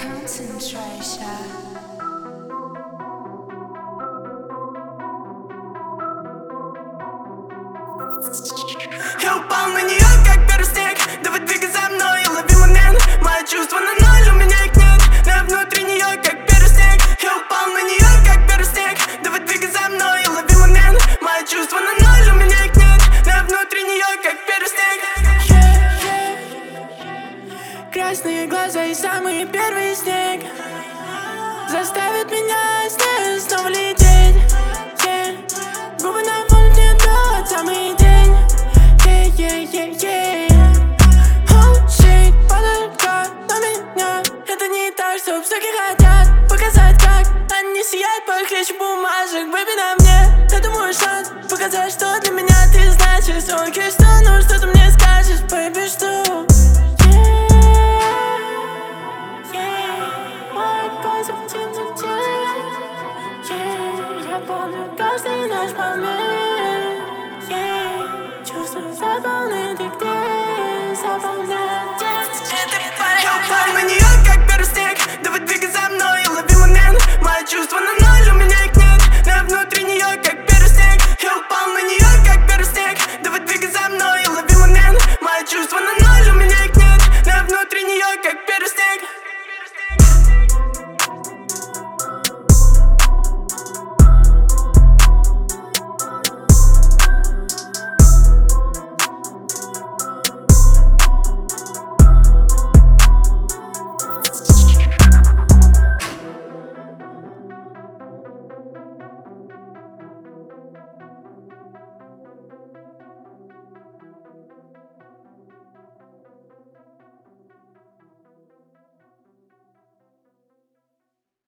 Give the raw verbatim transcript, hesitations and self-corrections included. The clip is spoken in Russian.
Я упал на нее, как первый снег. Давай двигай за мной и лови момент. Мои чувства на ноль, у меня их нет. Но я внутри нее, как первый снег. Я упал на нее, как первый снег. Давай двигай за мной и лови момент. Мои чувства на ноль, у меня их нет. Но я внутри нее, как первый снег. yeah, yeah. Красные глаза и самый первый снег заставит меня с ней снова лететь. yeah. Губы на волне тот самый день. yeah, yeah, yeah, yeah. Oh shit, подожди на меня. Это не так, что все хотят показать, как они сияют под клещи бумажек. Baby, на мне, это мой шанс показать, что для меня ты значишь. Окей, что, ну что ты мне скажешь, baby, что? Я помню каждый наш момент, yeah. Чувствую запал